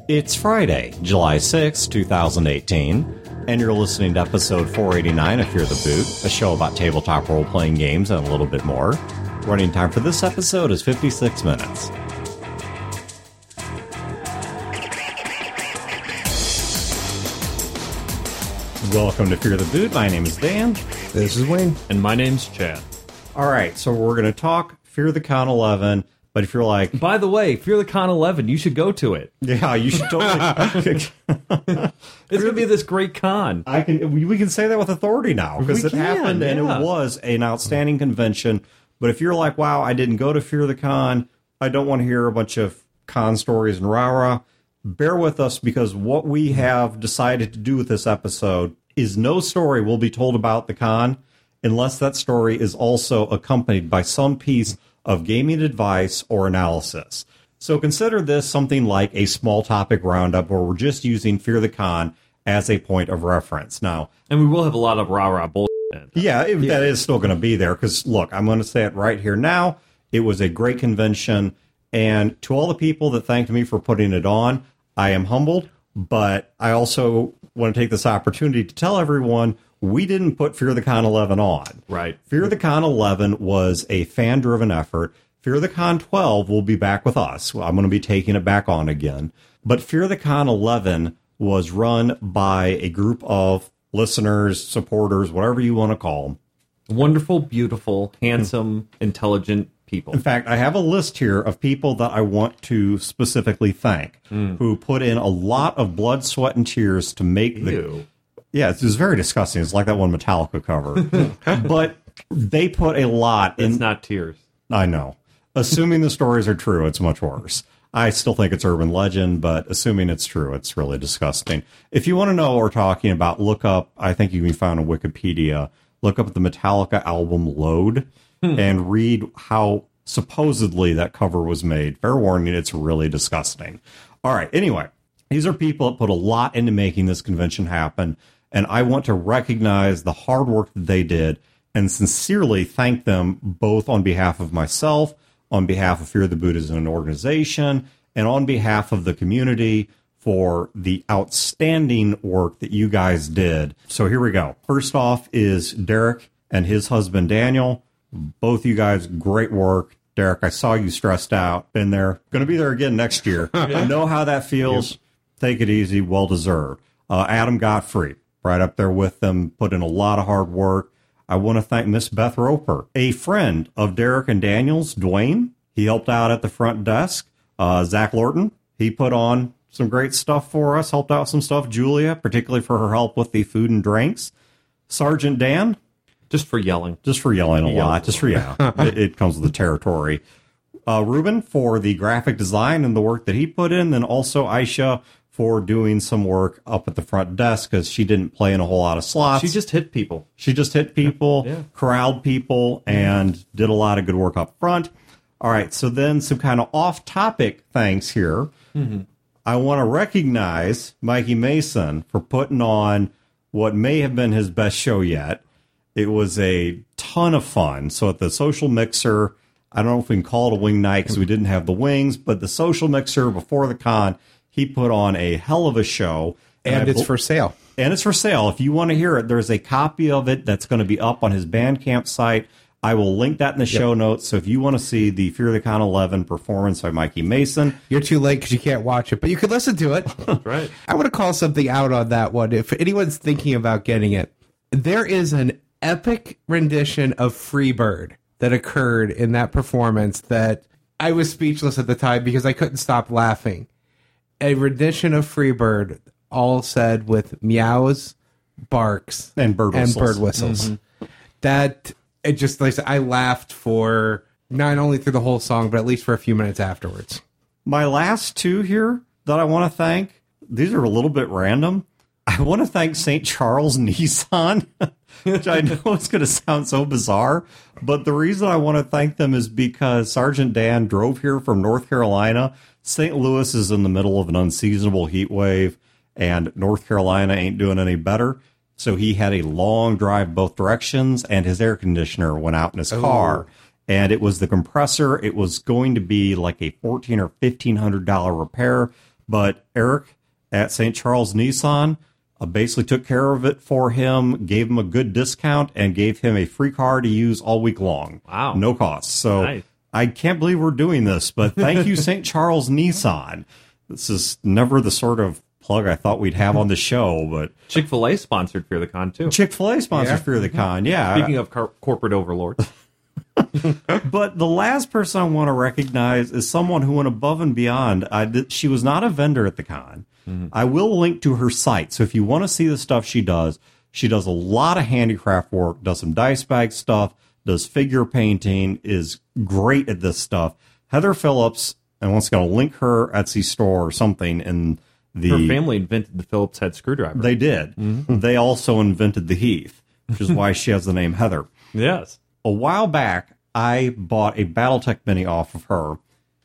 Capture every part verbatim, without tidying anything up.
It's Friday, July sixth, twenty eighteen, and you're listening to episode four eighty-nine of Fear the Boot, a show about tabletop role-playing games and a little bit more. Running time for this episode is fifty-six minutes. Welcome to Fear the Boot. My name is Dan. This is Wayne. And my name's Chad. All right, so we're going to talk Fear the Con eleven, but if you're like... By the way, Fear the Con eleven, you should go to it. Yeah, you should totally... It's going to be this great con. I can. We, we can say that with authority now, because it can, happened, and yeah. it was an outstanding convention. But if you're like, wow, I didn't go to Fear the Con, I don't want to hear a bunch of con stories and rah-rah, bear with us, because what we have decided to do with this episode is no story will be told about the con unless that story is also accompanied by some piece of gaming advice or analysis. So consider this something like a small topic roundup where we're just using Fear the Con as a point of reference. Now, and we will have a lot of rah-rah bullshit. Yeah, it, yeah, that is still going to be there, because, look, I'm going to say it right here now. It was a great convention, and to all the people that thanked me for putting it on, I am humbled, but I also want to take this opportunity to tell everyone we didn't put Fear the Con eleven on. Right. Fear the Con eleven was a fan-driven effort. Fear the Con twelve will be back with us. I'm going to be taking it back on again. But Fear the Con eleven was run by a group of listeners, supporters, whatever you want to call them. Wonderful, beautiful, handsome, intelligent people. In fact, I have a list here of people that I want to specifically thank, mm. who put in a lot of blood, sweat, and tears to make Ew. the... Yeah, it's, it's very disgusting. It's like that one Metallica cover. But they put a lot in... It's not tears. I know. Assuming the stories are true, it's much worse. I still think it's urban legend, but assuming it's true, it's really disgusting. If you want to know what we're talking about, look up, I think you can find on Wikipedia, look up the Metallica album Load hmm. and read how supposedly that cover was made. Fair warning, it's really disgusting. All right, anyway, these are people that put a lot into making this convention happen, and I want to recognize the hard work that they did and sincerely thank them both on behalf of myself, on behalf of Fear the Boot as an organization, and on behalf of the community for the outstanding work that you guys did. So here we go. First off is Derek and his husband, Daniel. Both you guys, great work. Derek, I saw you stressed out. Been there. Going to be there again next year. I know how that feels. Yep. Take it easy. Well-deserved. Uh, Adam Godfrey, right up there with them, put in a lot of hard work. I want to thank Miss Beth Roper, a friend of Derek and Daniel's, Dwayne. He helped out at the front desk. Uh, Zach Lorton, he put on some great stuff for us, helped out some stuff. Julia, particularly for her help with the food and drinks. Sergeant Dan. Just for yelling. Just for yelling a he lot. Just for, yeah, it, it comes with the territory. Uh, Ruben for the graphic design and the work that he put in. Then also Aisha for doing some work up at the front desk, because she didn't play in a whole lot of slots. She just hit people. She just hit people, yeah. corralled people, and did a lot of good work up front. All right, so then some kind of off-topic thanks here. Mm-hmm. I want to recognize Mikey Mason for putting on what may have been his best show yet. It was a ton of fun. So at the Social Mixer, I don't know if we can call it a wing night because we didn't have the wings, but the Social Mixer before the con, he put on a hell of a show. And, and it's for sale. And it's for sale. If you want to hear it, there's a copy of it that's going to be up on his Bandcamp site. I will link that in the show yep. notes. So if you want to see the Fear the Con eleven performance by Mikey Mason. You're too late because you can't watch it, but you can listen to it. Right. I want to call something out on that one. If anyone's thinking about getting it, there is an epic rendition of Freebird that occurred in that performance that I was speechless at the time because I couldn't stop laughing. A rendition of Freebird, all said with meows, barks, and bird whistles. And bird whistles. Mm-hmm. That, it just, like I said, I laughed for not only through the whole song, but at least for a few minutes afterwards. My last two here that I want to thank, these are a little bit random. I want to thank Saint Charles Nissan, which I know is going to sound so bizarre, but the reason I want to thank them is because Sergeant Dan drove here from North Carolina. Saint Louis is in the middle of an unseasonable heat wave, and North Carolina ain't doing any better. So he had a long drive both directions, and his air conditioner went out in his oh. car. And it was the compressor. It was going to be like a fourteen hundred dollars or fifteen hundred dollars repair. But Eric at Saint Charles Nissan uh, basically took care of it for him, gave him a good discount, and gave him a free car to use all week long. Wow. No cost. So Nice. I can't believe we're doing this, but thank you, Saint Charles Nissan. This is never the sort of plug I thought we'd have on the show, but Chick-fil-A sponsored Fear the Con, too. Chick-fil-A sponsors Yeah. Fear the Con. Yeah. Speaking of cor- corporate overlords. But the last person I want to recognize is someone who went above and beyond. I did, she was not a vendor at the con. Mm-hmm. I will link to her site. So if you want to see the stuff she does, she does a lot of handicraft work, does some dice bag stuff, does figure painting, is great at this stuff. Heather Phillips, and once again, I'll link her Etsy store or something in the... Her family invented the Phillips head screwdriver. They did. Mm-hmm. They also invented the Heath, which is why she has the name Heather. Yes. A while back, I bought a Battletech Mini off of her,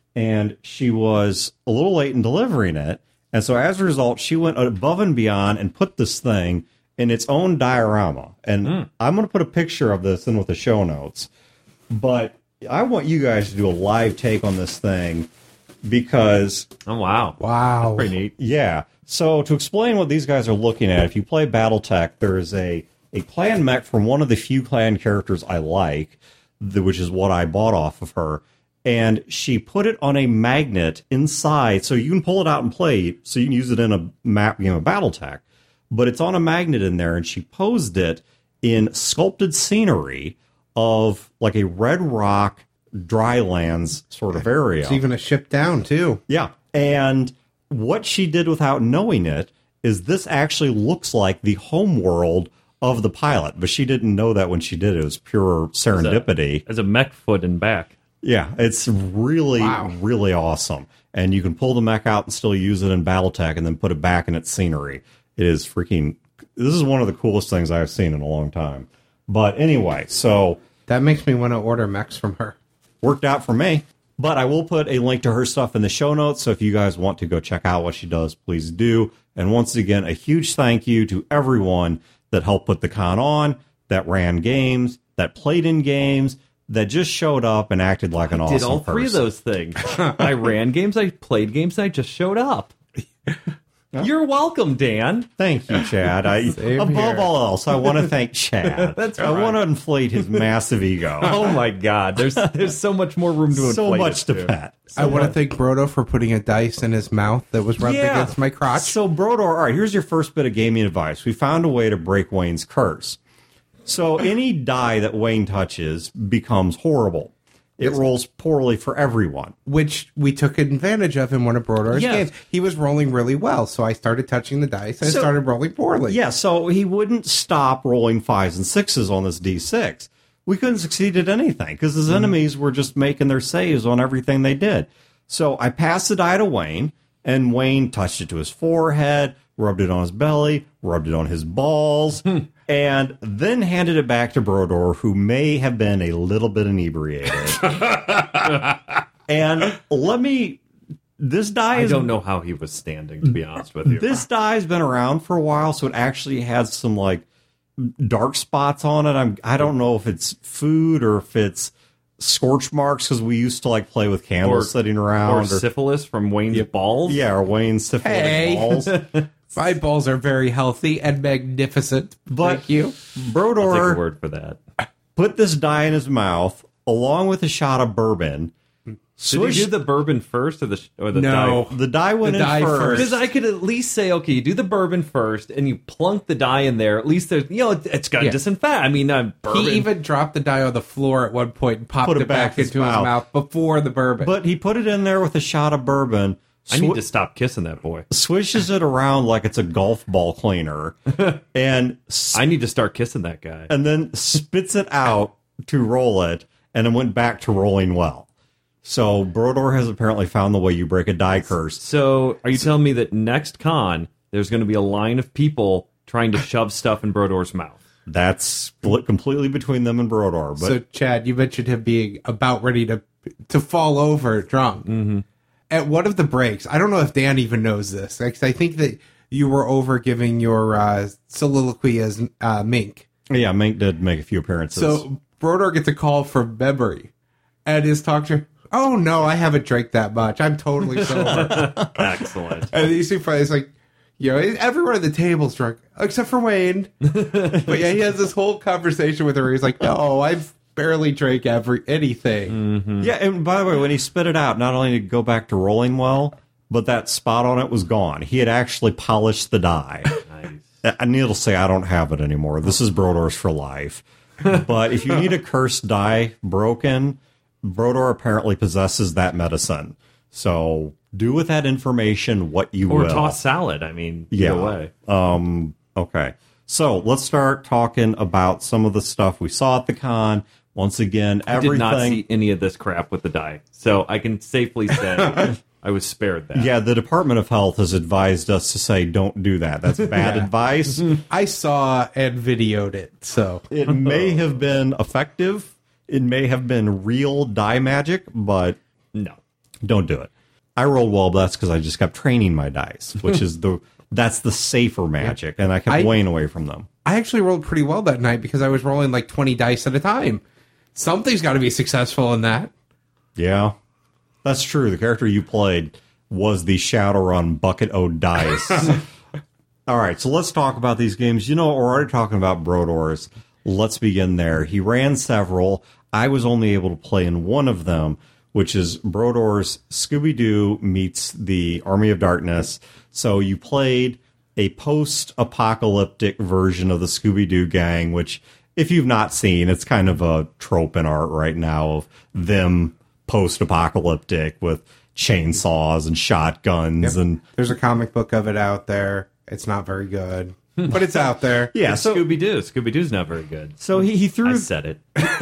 and she was a little late in delivering it. And so as a result, she went above and beyond and put this thing in its own diorama. And mm. I'm going to put a picture of this in with the show notes. But I want you guys to do a live take on this thing because... Oh, wow. Wow. That's pretty neat. Yeah. So to explain what these guys are looking at, if you play Battletech, there is a, a clan mech from one of the few clan characters I like, the, which is what I bought off of her. And she put it on a magnet inside, so you can pull it out and play, so you can use it in a map game of Battletech. But it's on a magnet in there, and she posed it in sculpted scenery of like a red rock, dry lands sort of area. It's even a ship down, too. Yeah. And what she did without knowing it is this actually looks like the home world of the pilot. But she didn't know that when she did it. It was pure serendipity. As a, as a mech foot and back. Yeah, it's really, wow. really awesome. And you can pull the mech out and still use it in Battletech and then put it back in its scenery. It is freaking... This is one of the coolest things I've seen in a long time. But anyway, so... That makes me want to order mechs from her. Worked out for me. But I will put a link to her stuff in the show notes, so if you guys want to go check out what she does, please do. And once again, a huge thank you to everyone that helped put the con on, that ran games, that played in games, that just showed up and acted like an I awesome did all person. three of those things. I ran games, I played games, and I just showed up. You're welcome, Dan. Thank you, Chad. I, above here. all else, I want to thank Chad. That's I right. want to inflate his massive ego. Oh my God, there's there's so much more room to inflate. so much it, to too. pet. I want to thank Brodo for putting a dice in his mouth that was rubbed Yeah. against my crotch. So, Brodor, all right, here's your first bit of gaming advice. We found a way to break Wayne's curse. So, any die that Wayne touches becomes horrible. It rolls poorly for everyone. Which we took advantage of in one of Brodor's Yes. games. He was rolling really well, so I started touching the dice and So- it started rolling poorly. Yeah, so he wouldn't stop rolling fives and sixes on this D six. We couldn't succeed at anything because his enemies were just making their saves on everything they did. So I passed the die to Wayne, and Wayne touched it to his forehead, rubbed it on his belly, rubbed it on his balls, and then handed it back to Brodor, who may have been a little bit inebriated. And let me... This die I is... don't know how he was standing, to be honest with you. This die's been around for a while, so it actually has some like dark spots on it. I'm I don't know if it's food or if it's scorch marks because we used to like play with candles Or- sitting or around. syphilis from Wayne's balls. yeah, or Wayne's syphilitic Hey. balls. My balls are very healthy and magnificent. But Thank you. I'll take a Brodor word for that. put this dye in his mouth along with a shot of bourbon. Did you do the bourbon first or the or the No. dye? The dye went The in dye first. first. Because I could at least say, okay, you do the bourbon first, and you plunk the dye in there. At least there's, you know, it, it's got Yeah. disinfect. I mean, uh, bourbon. He even dropped the die on the floor at one point and popped Put it it back, back his into his mouth. mouth before the bourbon. But he put it in there with a shot of bourbon. I need swi- to stop kissing that boy. swishes it around like it's a golf ball cleaner, and I need to start kissing that guy. and then spits it out to roll it, and it went back to rolling well. So Brodor has apparently found the way you break a die curse. So, are you telling me that next con there's going to be a line of people trying to shove stuff in Brodor's mouth? That's split completely between them and Brodor. But so, Chad, you mentioned him being about ready to to fall over drunk. Mm-hmm. At one of the breaks, I don't know if Dan even knows this, because I think that you were over giving your uh, soliloquy as uh, Mink. yeah, Mink did make a few appearances. So Brodor gets a call from memory, and is talking to Oh, no, I haven't drank that much. I'm totally sober. Excellent. And you see, it's like, you know, everyone at the table's drunk, except for Wayne. But yeah, he has this whole conversation with her. He's like, no, I've barely drank every anything. Mm-hmm. Yeah, and by the way, when he spit it out, not only did it go back to rolling well, but that spot on it was gone. He had actually polished the die. Nice. I need to say I don't have it anymore. This is Brodor's for life. But if you need a cursed die broken, Brodor apparently possesses that medicine. So do with that information what you or will. Or toss salad. I mean, yeah. either way. Um, okay. So let's start talking about some of the stuff we saw at the con. Once again, everything. I did not see any of this crap with the die. So I can safely say I was spared that. Yeah, the Department of Health has advised us to say don't do that. That's bad Yeah. advice. I saw and videoed it, so. It may have been effective. It may have been real die magic, but No. don't do it. I rolled well, but that's because I just kept training my dice, which is the that's the safer magic, and I kept I- weighing away from them. I actually rolled pretty well that night because I was rolling like twenty dice at a time. Something's got to be successful in that. Yeah, that's true. The character you played was the Shadowrun Bucket O Dice. All right, so let's talk about these games. You know, we're already talking about Brodor's. Let's begin there. He ran several. I was only able to play in one of them, which is Brodor's Scooby-Doo meets the Army of Darkness. So you played a post-apocalyptic version of the Scooby-Doo gang, which, if you've not seen, it's kind of a trope in art right now of them post-apocalyptic with chainsaws and shotguns. Yep. And There's a comic book of it out there. It's not very good, but it's out there. yeah, It's so Scooby Doo. Scooby Doo's not very good. so he, he threw I said it.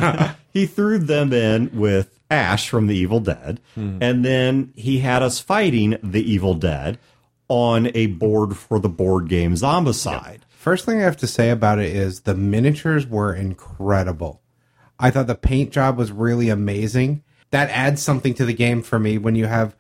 he threw them in with Ash from the Evil Dead, and then he had us fighting the Evil Dead on a board for the board game Zombicide. First thing I have to say about it is the miniatures were incredible. I thought the paint job was really amazing. That adds something to the game for me when you have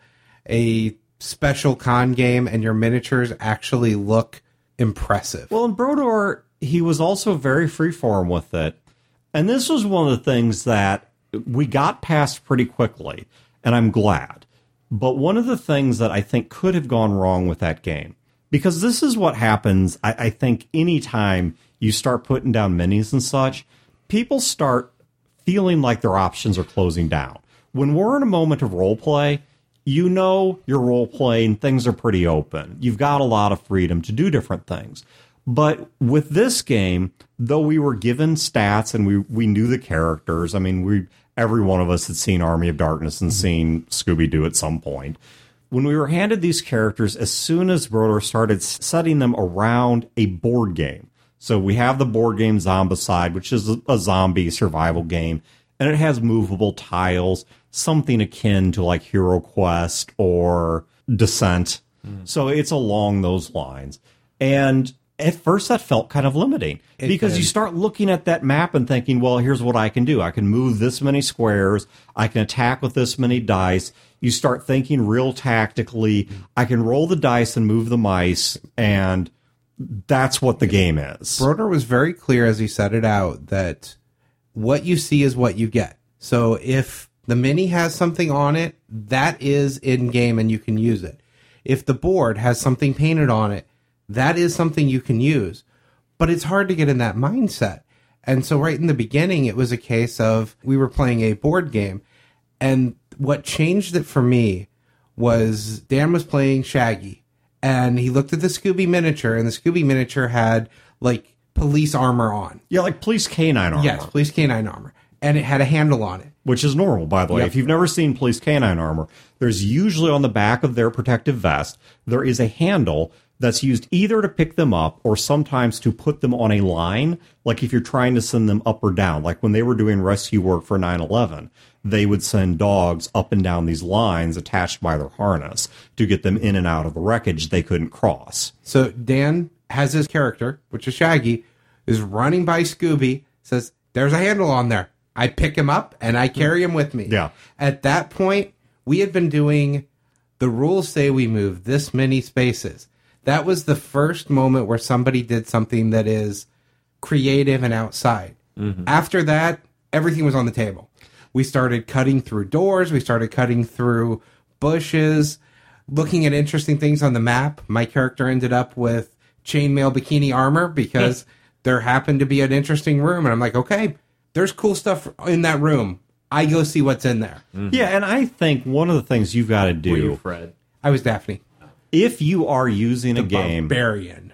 a special con game and your miniatures actually look impressive. Well, in Brodor, he was also very freeform with it. And this was one of the things that we got past pretty quickly, and I'm glad. But one of the things that I think could have gone wrong with that game, because this is what happens, I, I think, anytime you start putting down minis and such, people start feeling like their options are closing down. When we're in a moment of role play, you know you're role playing, things are pretty open. You've got a lot of freedom to do different things. But with this game, though we were given stats and we, we knew the characters, I mean, we every one of us had seen Army of Darkness and seen Scooby-Doo at some point. When we were handed these characters, as soon as Brodor started setting them around a board game, so we have the board game Zombicide, which is a, a zombie survival game, and it has movable tiles, something akin to like Hero Quest or Descent. Mm. So it's along those lines. And at first that felt kind of limiting it because did. You start looking at that map and thinking, well, here's what I can do. I can move this many squares. I can attack with this many dice. You start thinking real tactically. I can roll the dice and move the mice, and that's what the game is. Brodor was very clear as he set it out that what you see is what you get. So if the mini has something on it, that is in-game and you can use it. If the board has something painted on it, that is something you can use. But it's hard to get in that mindset. And so right in the beginning, it was a case of we were playing a board game. And what changed it for me was Dan was playing Shaggy. And he looked at the Scooby miniature, and the Scooby miniature had, like, police armor on. Yeah, like police canine armor. Yes, police canine armor. And it had a handle on it. Which is normal, by the way. Yep. If you've never seen police canine armor, there's usually on the back of their protective vest, there is a handle that's used either to pick them up or sometimes to put them on a line, like if you're trying to send them up or down. Like when they were doing rescue work for nine eleven, they would send dogs up and down these lines attached by their harness to get them in and out of the wreckage they couldn't cross. So Dan has his character, which is Shaggy, is running by Scooby, says, there's a handle on there. I pick him up and I carry him with me. Yeah. At that point, we had been doing, the rules say we move this many spaces. That was the first moment where somebody did something that is creative and outside. Mm-hmm. After that, everything was on the table. We started cutting through doors. We started cutting through bushes, looking at interesting things on the map. My character ended up with chainmail bikini armor because there happened to be an interesting room. And I'm like, okay, there's cool stuff in that room. I go see what's in there. Mm-hmm. Yeah, and I think one of the things you've got to do... Were you Fred? I was Daphne. If you are using the a game... Barbarian.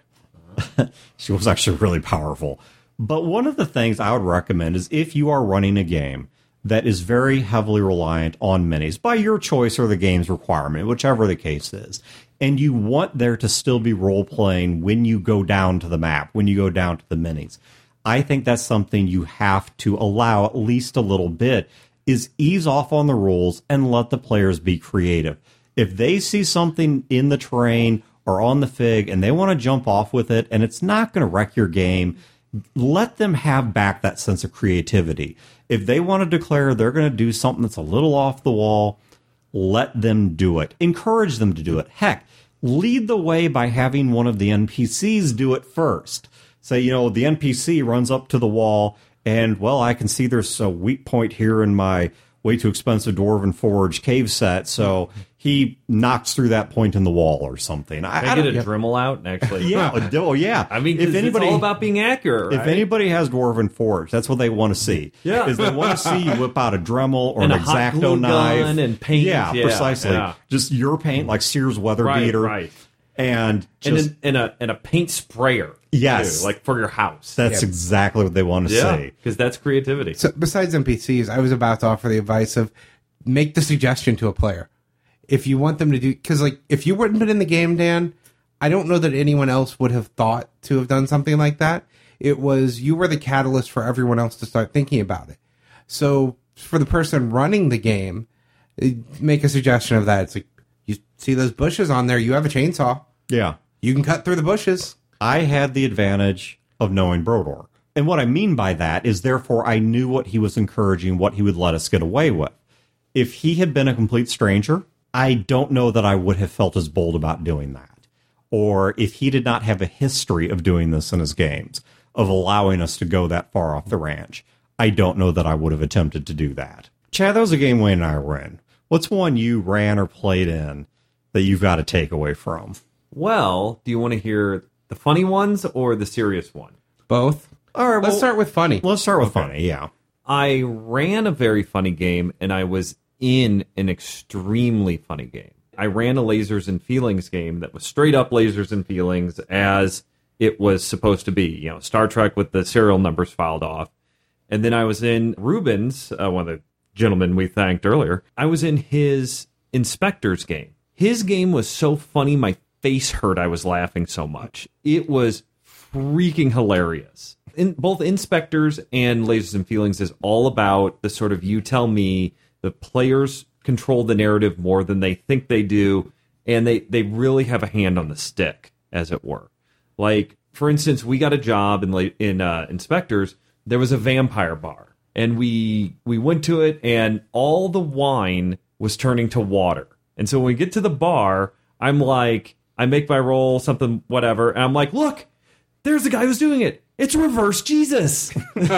She was actually really powerful. But one of the things I would recommend is if you are running a game that is very heavily reliant on minis, by your choice or the game's requirement, whichever the case is, and you want there to still be role-playing when you go down to the map, when you go down to the minis, I think that's something you have to allow at least a little bit, is ease off on the rules and let the players be creative. If they see something in the terrain or on the fig and they want to jump off with it and it's not going to wreck your game, let them have back that sense of creativity. If they want to declare they're going to do something that's a little off the wall, let them do it. Encourage them to do it. Heck, lead the way by having one of the N P Cs do it first. Say, you know, the N P C runs up to the wall and, well, I can see there's a weak point here in my way too expensive Dwarven Forge cave set, so he knocks through that point in the wall or something. I, Can I I get a don't- Dremel out and actually... yeah, oh yeah. I mean, if if anybody, it's all about being accurate, right? if anybody has Dwarven Forge, that's what they want to see. Yeah. is they want to see you whip out a Dremel or And an a hot X-Acto glue knife gun and paint. Yeah, Yeah, precisely. yeah. Just your paint, like Sears Weather Right, Beater, right. and and, just then, and, a, and a paint sprayer. Yes. too, like for your house. that's Yeah. exactly what they want to yeah, see. because that's creativity. So besides N P Cs, I was about to offer the advice of make the suggestion to a player. If you want them to do, because like if you wouldn't been in the game, Dan, I don't know that anyone else would have thought to have done something like that. It was, you were the catalyst for everyone else to start thinking about it. So for the person running the game, eh, make a suggestion of that. It's like, you see those bushes on there, you have a chainsaw. Yeah. You can cut through the bushes. I had the advantage of knowing Brodor. And what I mean by that is, therefore, I knew what he was encouraging, what he would let us get away with. If he had been a complete stranger, I don't know that I would have felt as bold about doing that. Or if he did not have a history of doing this in his games, of allowing us to go that far off the ranch, I don't know that I would have attempted to do that. Chad, that was a game Wayne and I were in. What's one you ran or played in that you've got to take away from? Well, do you want to hear the funny ones or the serious one? Both. All right, Let's well, start with funny. Let's start with funny, yeah. I ran a very funny game, and I was in an extremely funny game. I ran a Lasers and Feelings game that was straight up Lasers and Feelings as it was supposed to be. You know, Star Trek with the serial numbers filed off. And then I was in Ruben's, uh, one of the gentlemen we thanked earlier. I was in his Inspectors game. His game was so funny, my face hurt. I was laughing so much. It was freaking hilarious. In both Inspectors and Lasers and Feelings is all about the sort of you tell me. The players control the narrative more than they think they do, and they, they really have a hand on the stick, as it were. Like, for instance, we got a job in la- in uh, Inspectors. There was a vampire bar, and we we went to it, and all the wine was turning to water. And so when we get to the bar, I'm like, I make my roll, something, whatever, and I'm like, look, there's the guy who's doing it. It's reverse Jesus.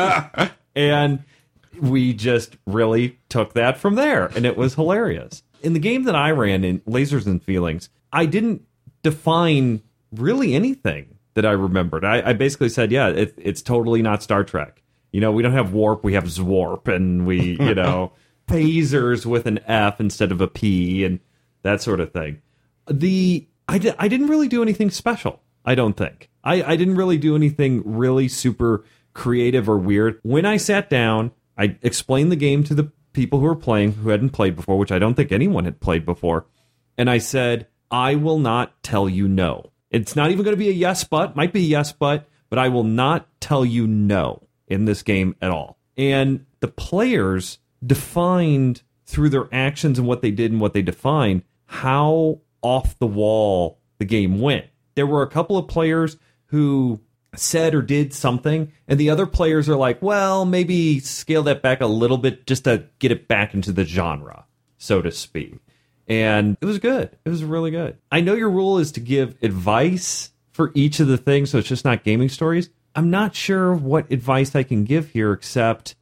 And we just really took that from there, and it was hilarious. In the game that I ran in Lasers and Feelings, I didn't define really anything that I remembered. I, I basically said, yeah, it, it's totally not Star Trek. You know, we don't have warp, we have zwarp, and we, you know, phasers with an F instead of a P, and that sort of thing. The I, di- I didn't really do anything special, I don't think. I, I didn't really do anything really super creative or weird. When I sat down, I explained the game to the people who were playing who hadn't played before, which I don't think anyone had played before. And I said, I will not tell you no. It's not even going to be a yes, but, might be a yes, but, but I will not tell you no in this game at all. And the players defined through their actions and what they did and what they defined how off the wall the game went. There were a couple of players who said or did something, and the other players are like, well, maybe scale that back a little bit just to get it back into the genre, so to speak. And it was good. It was really good. I know your rule is to give advice for each of the things, so it's just not gaming stories. I'm not sure what advice I can give here, except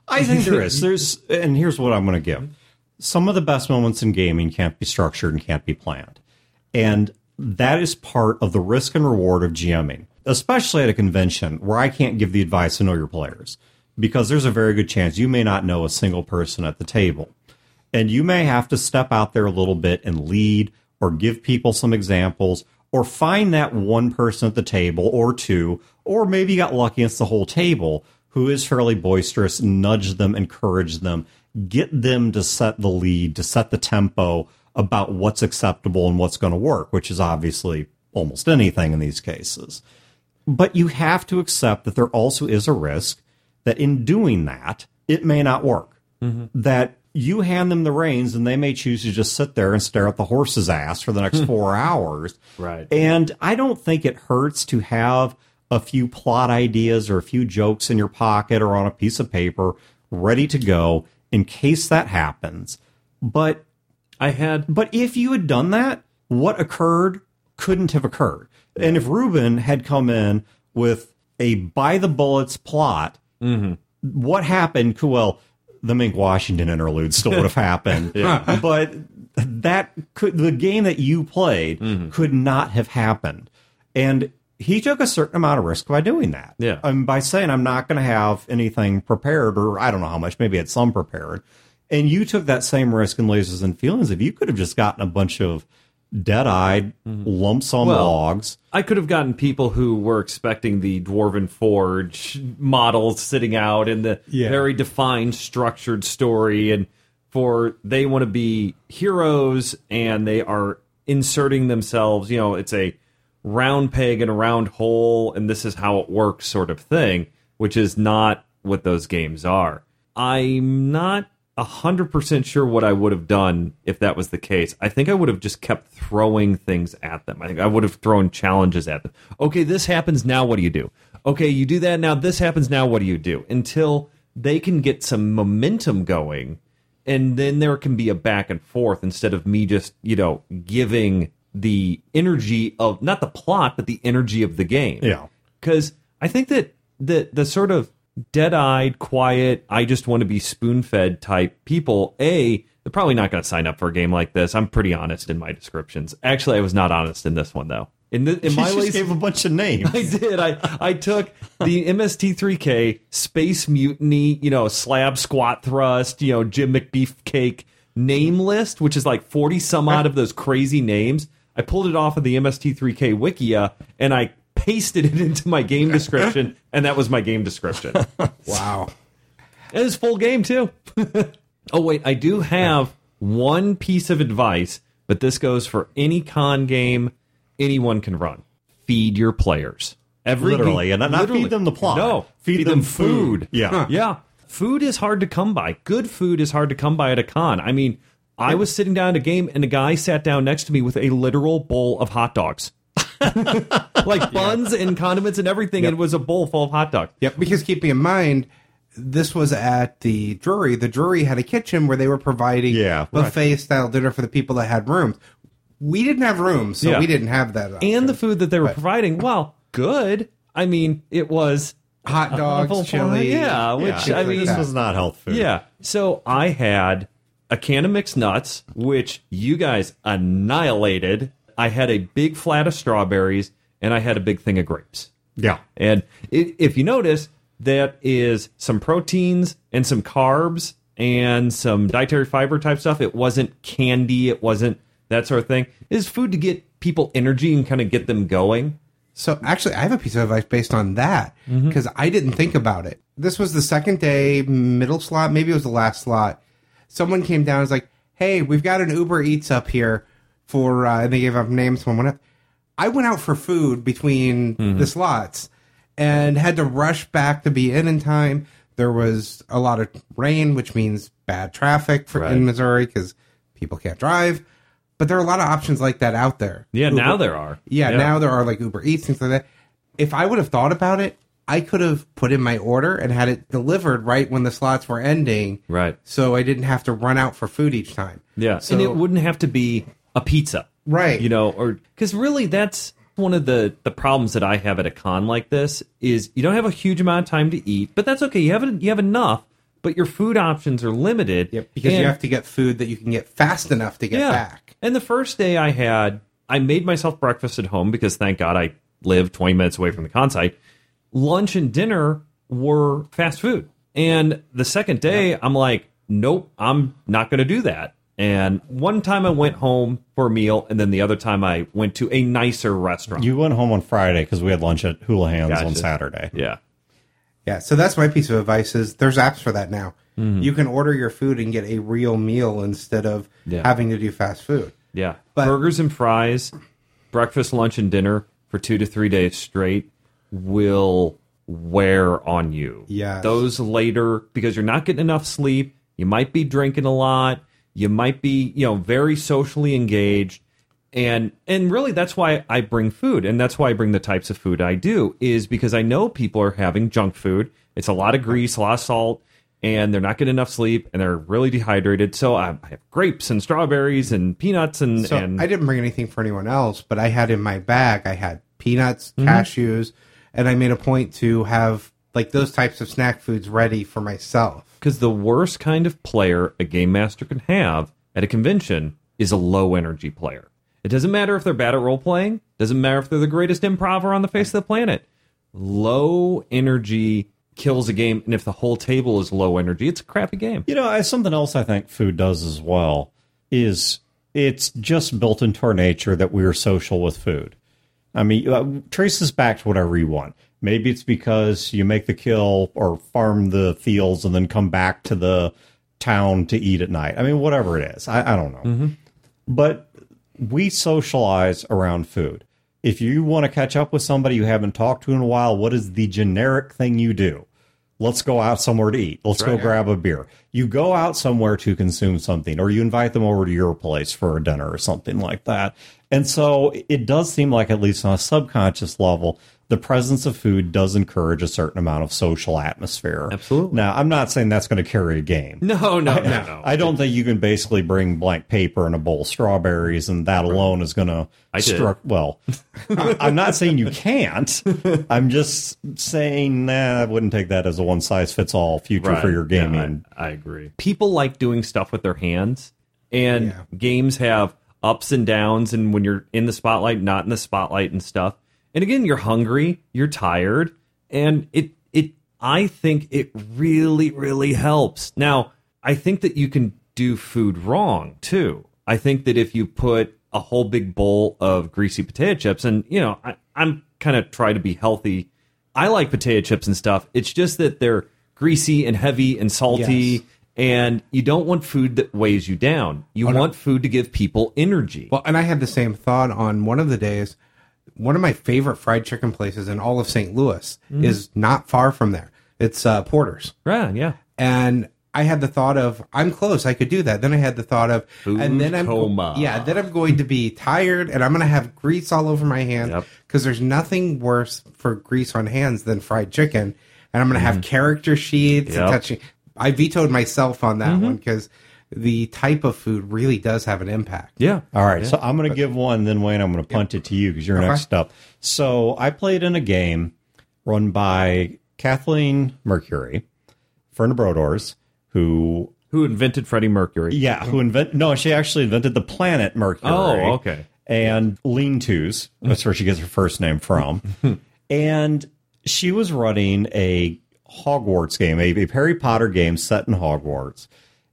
I think there is. There's, and here's what I'm going to give. Some of the best moments in gaming can't be structured and can't be planned. And that is part of the risk and reward of GMing, especially at a convention where I can't give the advice to know your players, because there's a very good chance you may not know a single person at the table. And you may have to step out there a little bit and lead or give people some examples or find that one person at the table or two, or maybe you got lucky it's the whole table who is fairly boisterous, nudge them, encourage them, get them to set the lead, to set the tempo about what's acceptable and what's going to work, which is obviously almost anything in these cases. But you have to accept that there also is a risk that in doing that, it may not work. Mm-hmm. That you hand them the reins and they may choose to just sit there and stare at the horse's ass for the next four hours. Right. And I don't think it hurts to have a few plot ideas or a few jokes in your pocket or on a piece of paper ready to go in case that happens. But I had, but if you had done that, what occurred couldn't have occurred. And if Ruben had come in with a by the bullets plot, mm-hmm. what happened? Well, the Mink Washington interlude still would have happened. Yeah. But that could, the game that you played mm-hmm. could not have happened. And he took a certain amount of risk by doing that. Yeah. Um, by saying, I'm not going to have anything prepared, or I don't know how much, maybe it's some prepared. And you took that same risk in Lasers and Feelings. If you could have just gotten a bunch of dead-eyed, mm-hmm. lump sum well, logs. I could have gotten people who were expecting the Dwarven Forge models sitting out in the yeah. very defined, structured story, and for they want to be heroes, and they are inserting themselves, you know, it's a round peg in a round hole, and this is how it works sort of thing, which is not what those games are. I'm not one hundred percent sure what I would have done if that was the case. I think I would have just kept throwing things at them. I think I would have thrown challenges at them. Okay, this happens, now what do you do? Okay, you do that, now this happens, now what do you do? Until they can get some momentum going, and then there can be a back and forth instead of me just, you know, giving the energy of, not the plot, but the energy of the game. Yeah. Because I think that the the sort of dead-eyed, quiet, I just want to be spoon-fed type people, A, they're probably not going to sign up for a game like this. I'm pretty honest in my descriptions. Actually, I was not honest in this one, though. In, the, in you my just lazy, gave a bunch of names. I did. I, I took the M S T three K, Space Mutiny, you know, Slab Squat Thrust, you know, Jim McBeefcake name list, which is like forty some odd of those crazy names. I pulled it off of the M S T three K Wikia, and I pasted it into my game description, and that was my game description. Wow. It was full game, too. Oh, wait, I do have one piece of advice, but this goes for any con game anyone can run. Feed your players. Every literally, game, and not literally. feed them the plot. No, feed, feed them, them food. food. Yeah. Huh. Yeah. Food is hard to come by. Good food is hard to come by at a con. I mean, I was sitting down at a game, and a guy sat down next to me with a literal bowl of hot dogs. Like buns and condiments and everything. Yep. It was a bowl full of hot dogs. Yep, because keeping in mind, this was at the Drury. The Drury had a kitchen where they were providing yeah, buffet-style dinner for the people that had rooms. We didn't have rooms, so yeah. we didn't have that option. And the food that they were but, providing, well, good. I mean, it was hot dogs, chili. Yeah, which, yeah, I mean... This was not health food. Yeah. So I had a can of mixed nuts, which you guys annihilated. I had a big flat of strawberries, and I had a big thing of grapes. Yeah. And it, if you notice, that is some proteins and some carbs and some dietary fiber type stuff. It wasn't candy. It wasn't that sort of thing. It is food to get people energy and kind of get them going. So actually, I have a piece of advice based on that, because mm-hmm. I didn't think about it. This was the second day, middle slot. Maybe it was the last slot. Someone came down and was like, hey, we've got an Uber Eats up here for, uh, and they gave up names. Someone went up. I went out for food between mm-hmm. the slots and had to rush back to be in in time. There was a lot of rain, which means bad traffic for, right. in Missouri because people can't drive. But there are a lot of options like that out there. Yeah, Uber, now there are. Yeah, yeah, now there are like Uber Eats, things like that. If I would have thought about it, I could have put in my order and had it delivered right when the slots were ending. Right. So I didn't have to run out for food each time. Yeah, so, and it wouldn't have to be a pizza. Right. You know, or because really that's one of the, the problems that I have at a con like this is you don't have a huge amount of time to eat, but that's okay. You have you have enough, but your food options are limited. Yep, because and, you have to get food that you can get fast enough to get yeah. back. And the first day I had, I made myself breakfast at home because thank God I live twenty minutes away from the con site. Lunch and dinner were fast food. And the second day, yeah. I'm like, nope, I'm not going to do that. And one time I went home for a meal, and then the other time I went to a nicer restaurant. You went home on Friday because we had lunch at Houlihan's Gotcha. on Saturday. Yeah. Yeah, so that's my piece of advice is there's apps for that now. Mm-hmm. You can order your food and get a real meal instead of Yeah. having to do fast food. Yeah. But- Burgers and fries, breakfast, lunch, and dinner for two to three days straight will wear on you. Yes. Those later, because you're not getting enough sleep, you might be drinking a lot, you might be, you know, very socially engaged. And and really that's why I bring food, and that's why I bring the types of food I do, is because I know people are having junk food. It's a lot of grease, a lot of salt, and they're not getting enough sleep, and they're really dehydrated. So I, I have grapes and strawberries and peanuts and, So and I didn't bring anything for anyone else, but I had in my bag, I had peanuts, Mm-hmm. cashews, and I made a point to have like those types of snack foods ready for myself. Because the worst kind of player a game master can have at a convention is a low energy player. It doesn't matter if they're bad at role playing. Doesn't matter if they're the greatest improver on the face of the planet. Low energy kills a game, and if the whole table is low energy, it's a crappy game. You know, I- something else I think food does as well is it's just built into our nature that we are social with food. I mean, uh, trace this back to whatever you want. Maybe it's because you make the kill or farm the fields and then come back to the town to eat at night. I mean, whatever it is. I, I don't know. Mm-hmm. But we socialize around food. If you want to catch up with somebody you haven't talked to in a while, what is the generic thing you do? Let's go out somewhere to eat. Let's go grab a beer. You go out somewhere to consume something, or you invite them over to your place for a dinner or something like that. And so it does seem like, at least on a subconscious level, the presence of food does encourage a certain amount of social atmosphere. Absolutely. Now, I'm not saying that's going to carry a game. No, no, I, no, no. I don't think you can basically bring blank paper and a bowl of strawberries, and that alone is going to I did. struck. Well, I- I'm not saying you can't. I'm just saying, nah, I wouldn't take that as a one size fits all future for your Yeah, gaming. I, I agree. People like doing stuff with their hands, and Yeah. games have ups and downs, and when you're in the spotlight, not in the spotlight and stuff. And again, you're hungry, you're tired, and it it I think it really, really helps. Now, I think that you can do food wrong too. I think that if you put a whole big bowl of greasy potato chips, and you know, I, I'm kind of try to be healthy. I like potato chips and stuff. It's just that they're greasy and heavy and salty. Yes. And you don't want food that weighs you down. You Oh, no. want food to give people energy. Well, and I had the same thought on one of the days. One of my favorite fried chicken places in all of Saint Louis is not far from there. It's uh, Porter's. Yeah, yeah. And I had the thought of, I'm close, I could do that. Then I had the thought of, Food and then I'm, coma. yeah, then I'm going to be tired and I'm going to have grease all over my hands Yep. because there's nothing worse for grease on hands than fried chicken. And I'm going to have character sheets Yep. and touching. I vetoed myself on that one because the type of food really does have an impact. Yeah. All right, so I'm going to give one, then Wayne, I'm going to punt it to you because you're Okay. next up. So I played in a game run by Kathleen Mercury, friend of Brodor's, who Who invented Freddie Mercury? yeah, who invent no, she actually invented the planet Mercury. Oh, okay. And lean-tos. That's where she gets her first name from. And she was running a Hogwarts game, a, a Harry Potter game set in Hogwarts.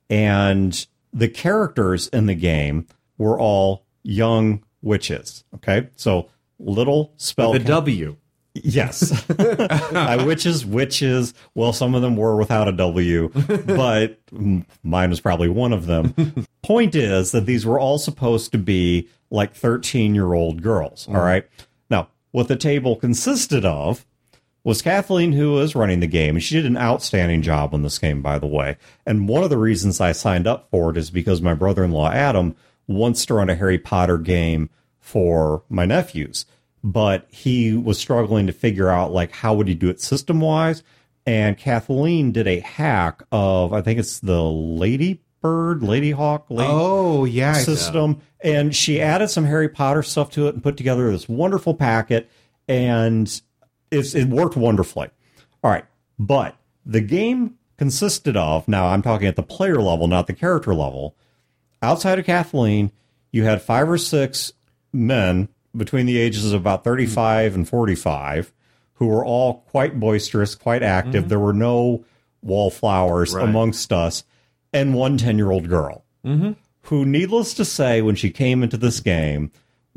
And the characters in the game were all young witches. Okay, so little spell. The W. Yes. I witches, witches. Well, some of them were without a W, but mm, mine was probably one of them. Point is that these were all supposed to be like thirteen-year-old girls, all right? Now, what the table consisted of was Kathleen, who was running the game, and she did an outstanding job on this game, by the way. And one of the reasons I signed up for it is because my brother-in-law, Adam, wants to run a Harry Potter game for my nephews. But he was struggling to figure out, like, how would he do it system-wise? And Kathleen did a hack of, I think it's the Lady Bird, Lady Hawk, Lady Oh, yeah. I- system. And she added some Harry Potter stuff to it and put together this wonderful packet. And it's, it worked wonderfully. All right. But the game consisted of, now I'm talking at the player level, not the character level, outside of Kathleen, you had five or six men between the ages of about thirty-five and forty-five who were all quite boisterous, quite active. Mm-hmm. There were no wallflowers right. amongst us, and one ten-year-old girl mm-hmm. who, needless to say, when she came into this game,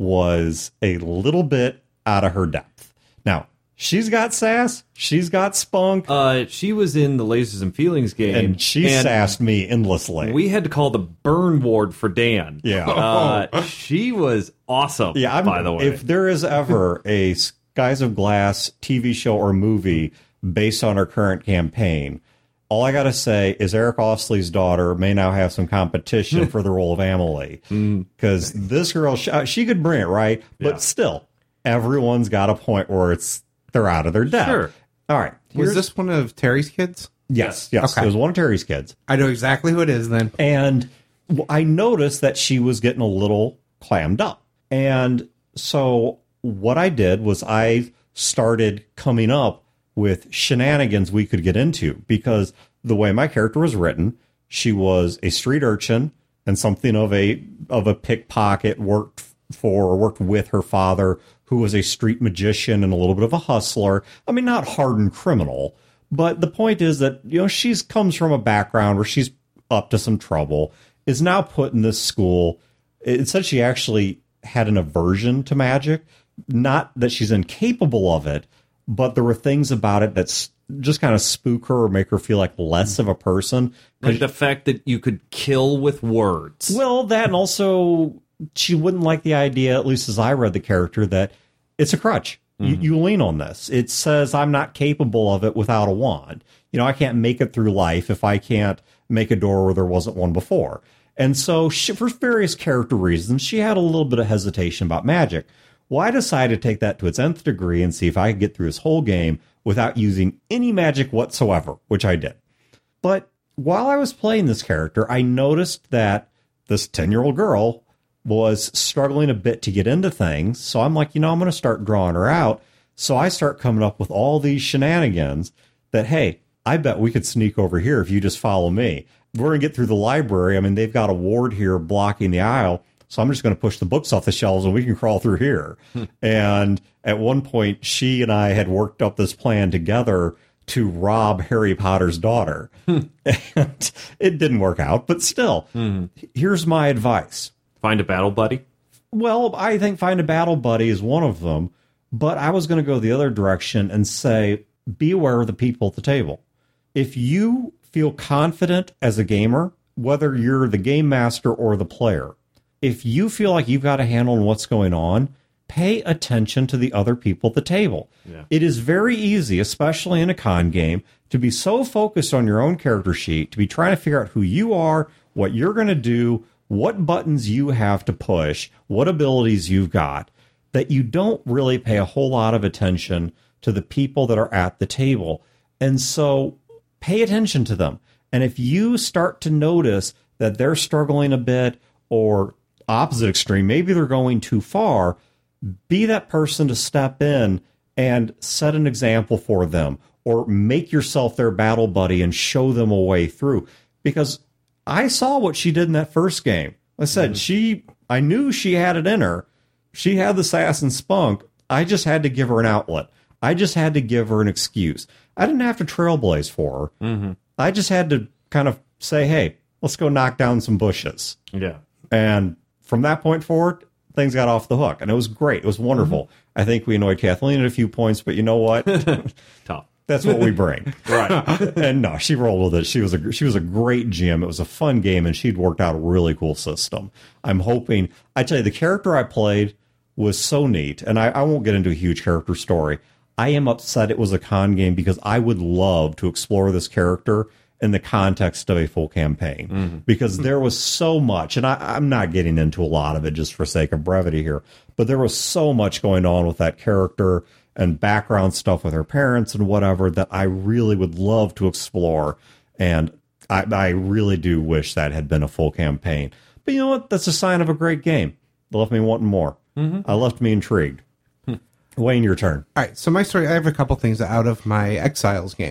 was a little bit out of her depth. Now, she's got sass. She's got spunk. Uh, she was in the Lasers and Feelings game. And she and sassed me endlessly. We had to call the burn ward for Dan. Yeah. Uh, she was awesome, yeah, I'm, by the way. If there is ever a Skies of Glass T V show or movie based on our current campaign, all I got to say is Eric Osley's daughter may now have some competition for the role of Amelie. Because mm. this girl, she, she could bring it, right? But yeah. still, everyone's got a point where it's they're out of their depth. Sure. All right. Was this one of Terry's kids? Yes. Yes. Okay. It was one of Terry's kids. I know exactly who it is then. And I noticed that she was getting a little clammed up. And so what I did was I started coming up with shenanigans we could get into, because the way my character was written, she was a street urchin and something of a of a pickpocket, worked for or worked with her father, who was a street magician and a little bit of a hustler. I mean, not hardened criminal, but the point is that, you know, she's comes from a background where she's up to some trouble, is now put in this school. It said she actually had an aversion to magic. Not that she's incapable of it, but there were things about it that just kind of spook her or make her feel like less of a person. Like the fact that you could kill with words. Well, that, and also she wouldn't like the idea, at least as I read the character, that it's a crutch. Mm-hmm. You, you lean on this. It says I'm not capable of it without a wand. You know, I can't make it through life if I can't make a door where there wasn't one before. And so she, for various character reasons, she had a little bit of hesitation about magic. Well, I decided to take that to its nth degree and see if I could get through this whole game without using any magic whatsoever, which I did. But while I was playing this character, I noticed that this ten-year-old girl was struggling a bit to get into things. So I'm like, you know, I'm going to start drawing her out. So I start coming up with all these shenanigans that, hey, I bet we could sneak over here if you just follow me. We're going to get through the library. I mean, they've got a ward here blocking the aisle. So I'm just going to push the books off the shelves and we can crawl through here. Hmm. And at one point, she and I had worked up this plan together to rob Harry Potter's daughter. Hmm. And it didn't work out, but still, hmm. here's my advice. Find a battle buddy? Well, I think find a battle buddy is one of them, but I was going to go the other direction and say, be aware of the people at the table. If you feel confident as a gamer, whether you're the game master or the player, if you feel like you've got a handle on what's going on, pay attention to the other people at the table. Yeah. It is very easy, especially in a con game, to be so focused on your own character sheet, to be trying to figure out who you are, what you're going to do, what buttons you have to push, what abilities you've got, that you don't really pay a whole lot of attention to the people that are at the table. And so pay attention to them. And if you start to notice that they're struggling a bit, or opposite extreme, maybe they're going too far, be that person to step in and set an example for them, or make yourself their battle buddy and show them a way through. Because I saw what she did in that first game. I said, mm-hmm. she, I knew she had it in her. She had the sass and spunk. I just had to give her an outlet. I just had to give her an excuse. I didn't have to trailblaze for her. Mm-hmm. I just had to kind of say, hey, let's go knock down some bushes. Yeah. And from that point forward, things got off the hook. And it was great. It was wonderful. Mm-hmm. I think we annoyed Kathleen at a few points, but you know what? Tough. That's what we bring. Right. And no, she rolled with it. She was a she was a great G M. It was a fun game, and she'd worked out a really cool system. I'm hoping, I tell you, the character I played was so neat, and I, I won't get into a huge character story. I am upset it was a con game, because I would love to explore this character in the context of a full campaign, mm-hmm. because there was so much, and I, I'm not getting into a lot of it just for sake of brevity here, but there was so much going on with that character and background stuff with her parents and whatever that I really would love to explore. And I, I really do wish that had been a full campaign. But you know what? That's a sign of a great game. It left me wanting more. Mm-hmm. I left me intrigued. Hmm. Wayne, your turn. All right. So my story, I have a couple things out of my Exiles game.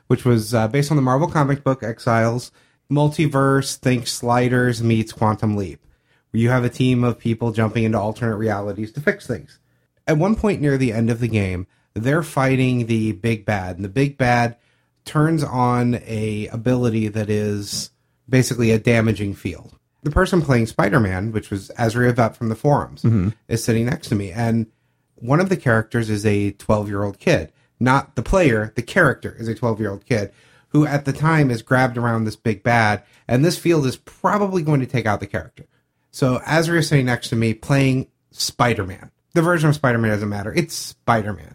which was uh, based on the Marvel comic book Exiles. Multiverse, think Sliders meets Quantum Leap, where you have a team of people jumping into alternate realities to fix things. At one point near the end of the game, they're fighting the big bad, and the big bad turns on a ability that is basically a damaging field. The person playing Spider-Man, which was Azria Vet from the forums, mm-hmm. is sitting next to me, and one of the characters is a twelve-year-old kid. Not the player, the character is a twelve-year-old kid, who at the time is grabbed around this big bad, and this field is probably going to take out the character. So Azria is sitting next to me playing Spider-Man. The version of Spider-Man doesn't matter. It's Spider-Man.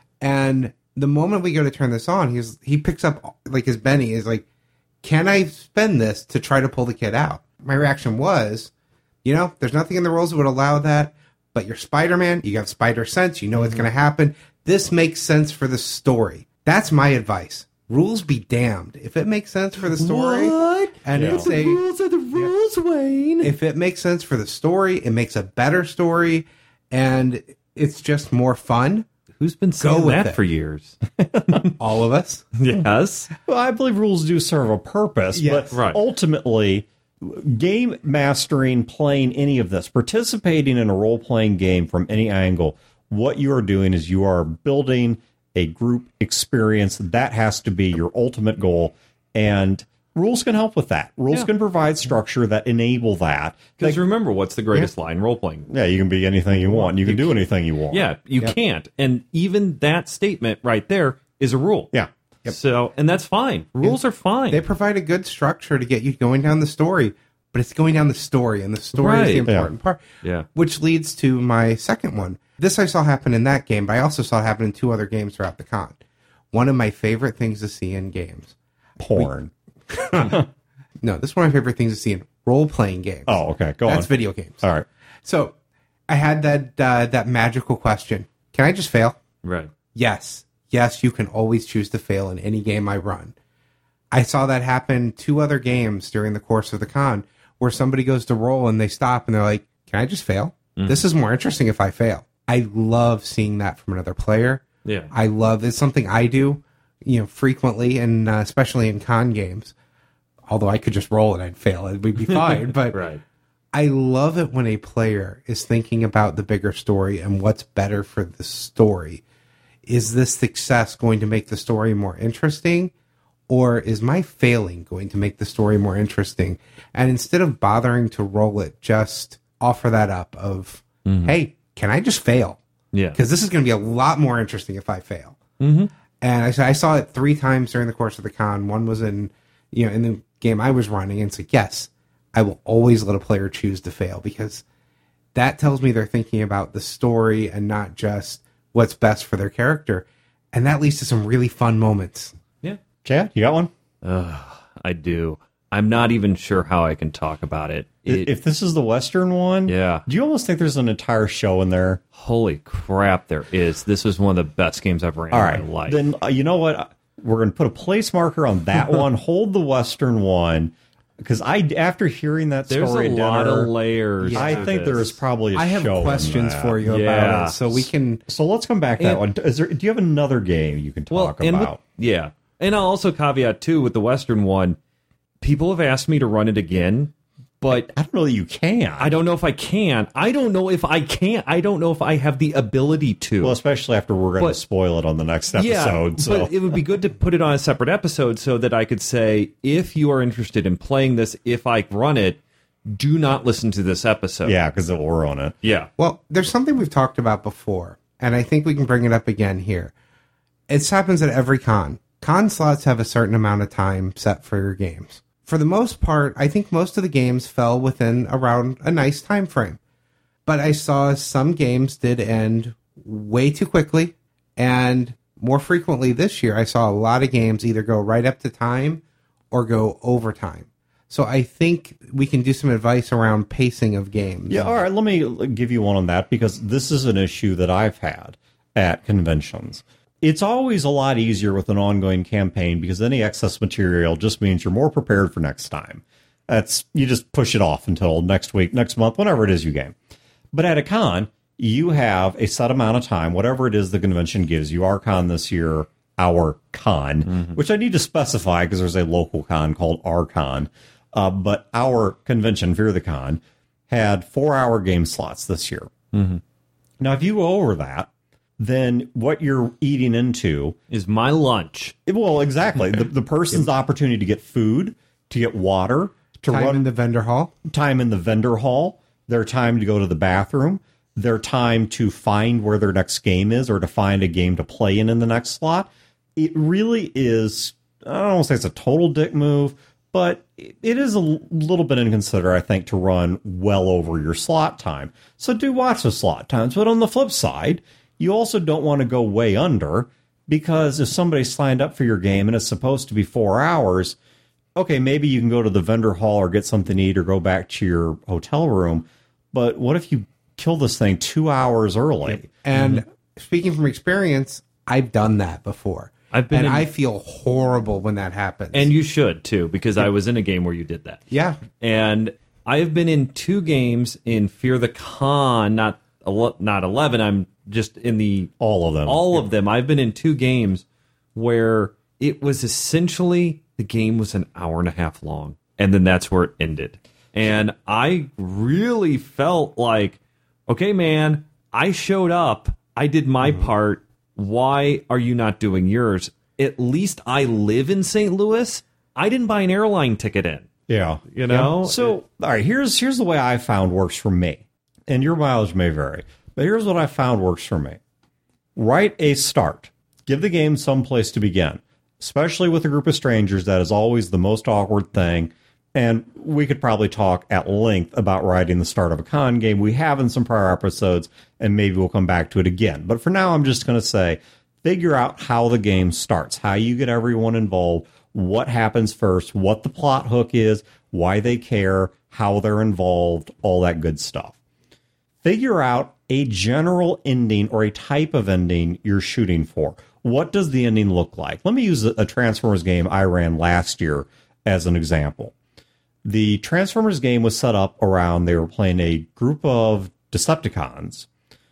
And the moment we go to turn this on, he's he picks up, like his Benny, is like, can I spend this to try to pull the kid out? My reaction was, you know, there's nothing in the rules that would allow that, but you're Spider-Man, you have spider sense, you know what's mm-hmm. going to happen. This makes sense for the story. That's my advice. Rules be damned. If it makes sense for the story, what? And yeah. it's the a, rules are the rules, yeah. Wayne. If it makes sense for the story, it makes a better story, and it's just more fun. Who's been saying with that it. for years? All of us. Yes. Well, I believe rules do serve a purpose, Yes. but Right. ultimately, game mastering, playing any of this, participating in a role-playing game from any angle, what you are doing is you are building a group experience. That has to be your ultimate goal, and rules can help with that. Rules Yeah. can provide structure that enable that. Because Like, remember, what's the greatest line? Role-playing. yeah, you can be anything you want. You can do anything you want. Yeah, you Yep. can't. And even that statement right there is a rule. Yeah. So, and that's fine. Rules are fine. They provide a good structure to get you going down the story, but it's going down the story, and the story is the Right. important part. Yeah. Which leads to my second one. This I saw happen in that game, but I also saw it happen in two other games throughout the con. One of my favorite things to see in games. Porn. No, this is one of my favorite things to see in role-playing games. Oh, okay. Go That's on. video games. All right. So I had that uh, that magical question. Can I just fail? right. Yes. Yes, you can always choose to fail in any game I run. I saw that happen two other games during the course of the con where somebody goes to roll and they stop and they're like, can I just fail? Mm-hmm. This is more interesting if I fail. I love seeing that from another player. Yeah. I love it's something I do, you know, frequently, and uh, especially in con games. Although I could just roll and I'd fail, it would be fine. But Right. I love it when a player is thinking about the bigger story and what's better for the story. Is this success going to make the story more interesting, or is my failing going to make the story more interesting? And instead of bothering to roll it, just offer that up of, mm-hmm. hey, can I just fail? Yeah. Because this is going to be a lot more interesting if I fail. Mm-hmm. And I, I saw it three times during the course of the con. One was in, you know, in the game I was running, and it's like, yes, I will always let a player choose to fail, because that tells me they're thinking about the story and not just what's best for their character. And that leads to some really fun moments. Yeah. Chad, you got one? Uh, I do. I'm not even sure how I can talk about it. it If this is the Western one, Yeah. do you almost think there's an entire show in there? Holy crap, there is. This was one of the best games I've ran All in right, my life. then uh, you know what? We're going to put a place marker on that one. Hold the Western one, because I, after hearing that There's story, a at lot dinner, of layers. I to think this. there is probably a I have show in questions that. for you Yeah. about it, so we can... So let's come back to that And- one. Is there? Do you have another game you can talk and with- about? yeah. And I'll also caveat, too, with the Western one, people have asked me to run it again, but I don't know that you can. I don't know if I can. I don't know if I can. I don't know if I have the ability to. Well, especially after we're going to But- spoil it on the next episode. Yeah, so but it would be good to put it on a separate episode so that I could say, if you are interested in playing this, if I run it, do not listen to this episode. yeah, because it will ruin it. Yeah. Well, there's something we've talked about before, and I think we can bring it up again here. It happens at every con. Con slots have a certain amount of time set for your games. For the most part, I think most of the games fell within around a nice time frame. But I saw some games did end way too quickly, and more frequently this year, I saw a lot of games either go right up to time or go over time. So I think we can do some advice around pacing of games. Yeah, all right, let me give you one on that, because this is an issue that I've had at conventions. It's always a lot easier with an ongoing campaign, because any excess material just means you're more prepared for next time. That's you just push it off until next week, next month, whenever it is you game. But at a con, you have a set amount of time, whatever it is the convention gives you. Our con this year, our con, mm-hmm. which I need to specify because there's a local con called our con. Uh, but our convention, Fear the Con, had four-hour game slots this year. Mm-hmm. Now, if you go over that, then what you're eating into is my lunch. Well, exactly. the, the person's opportunity to get food, to get water, to time run in the vendor hall, time in the vendor hall, their time to go to the bathroom, their time to find where their next game is or to find a game to play in in the next slot. It really is, I don't want to say it's a total dick move, but it is a little bit inconsiderate, I think, to run well over your slot time. So do watch the slot times. But on the flip side, you also don't want to go way under, because if somebody signed up for your game and it's supposed to be four hours, okay, maybe you can go to the vendor hall or get something to eat or go back to your hotel room. But what if you kill this thing two hours early? And mm-hmm. speaking from experience, I've done that before. I've been and in, I feel horrible when that happens. And you should, too, because yeah. I was in a game where you did that. Yeah. And I have been in two games in Fear the Con, not not eleven. I'm just in the... All of them. All yeah. of them. I've been in two games where it was essentially... The game was an hour and a half long, and then that's where it ended. And I really felt like, okay, man, I showed up. I did my mm-hmm. part. Why are you not doing yours? At least I live in Saint Louis. I didn't buy an airline ticket in. Yeah. You know? Yeah. So, all right, here's here's the way I found works for me. And your mileage may vary. But here's what I found works for me. Write a start. Give the game some place to begin. Especially with a group of strangers, that is always the most awkward thing. And we could probably talk at length about writing the start of a con game. We have in some prior episodes, and maybe we'll come back to it again. But for now, I'm just going to say, figure out how the game starts, how you get everyone involved, what happens first, what the plot hook is, why they care, how they're involved, all that good stuff. Figure out a general ending or a type of ending you're shooting for. What does the ending look like? Let me use a Transformers game I ran last year as an example. The Transformers game was set up around, they were playing a group of Decepticons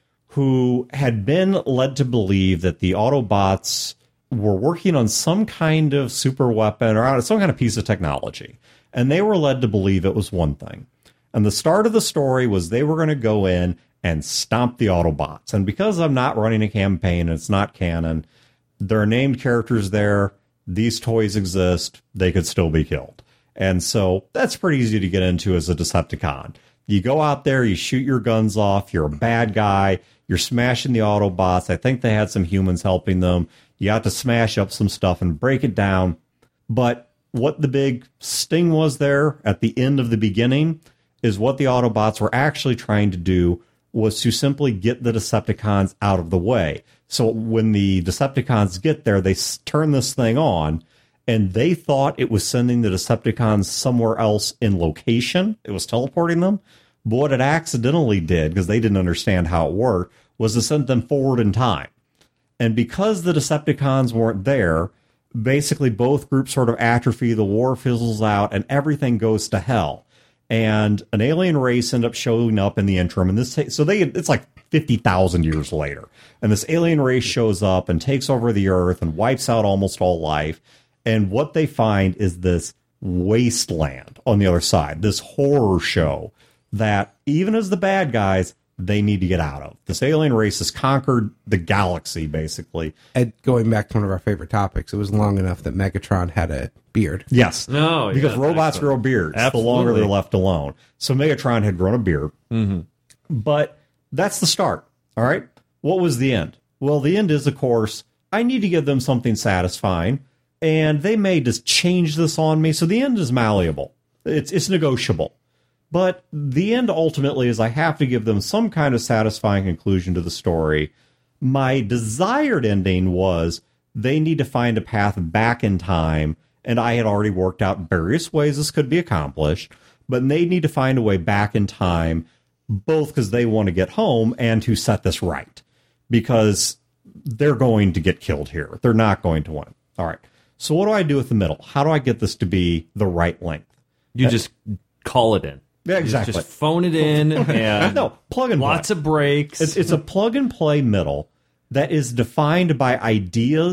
who had been led to believe that the Autobots were working on some kind of super weapon or some kind of piece of technology. And they were led to believe it was one thing. And the start of the story was they were going to go in and stomp the Autobots. And because I'm not running a campaign and it's not canon, there are named characters there. These toys exist. They could still be killed. And so that's pretty easy to get into as a Decepticon. You go out there, you shoot your guns off. You're a bad guy. You're smashing the Autobots. I think they had some humans helping them. You have to smash up some stuff and break it down. But what the big sting was there at the end of the beginning is what the Autobots were actually trying to do was to simply get the Decepticons out of the way. So when the Decepticons get there, they s- turn this thing on, and they thought it was sending the Decepticons somewhere else in location. It was teleporting them. But what it accidentally did, because they didn't understand how it worked, was to send them forward in time. And because the Decepticons weren't there, basically both groups sort of atrophy, the war fizzles out, and everything goes to hell. And an alien race ended up showing up in the interim. And this, so they, it's like fifty thousand years later. And this alien race shows up and takes over the Earth and wipes out almost all life. And what they find is this wasteland on the other side, this horror show that even as the bad guys, they need to get out of. This alien race has conquered the galaxy, basically. And going back to one of our favorite topics, it was long enough that Megatron had a beard. Yes. No, because yeah, robots excellent. grow beards Absolutely. the longer they're left alone. So Megatron had grown a beard. Mm-hmm. But that's the start. All right. What was the end? Well, the end is, of course, I need to give them something satisfying. And they may just change this on me. So the end is malleable. It's it's negotiable. But the end ultimately is I have to give them some kind of satisfying conclusion to the story. My desired ending was they need to find a path back in time. And I had already worked out various ways this could be accomplished. But they need to find a way back in time, both because they want to get home and to set this right. Because they're going to get killed here. They're not going to win. All right. So what do I do with the middle? How do I get this to be the right length? You just call it in. Yeah, exactly. Just phone it in and no, plug and lots play. of breaks. It's, it's a plug and play middle that is defined by ideas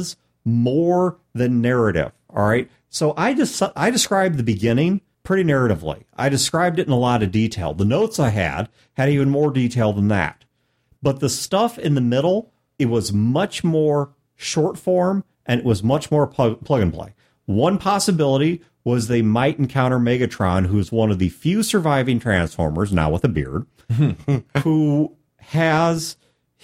more than narrative. All right. So I just I described the beginning pretty narratively. I described it in a lot of detail. The notes I had had even more detail than that. But the stuff in the middle, it was much more short form and it was much more plug, plug and play. One possibility was they might encounter Megatron, who's one of the few surviving Transformers, now with a beard, who has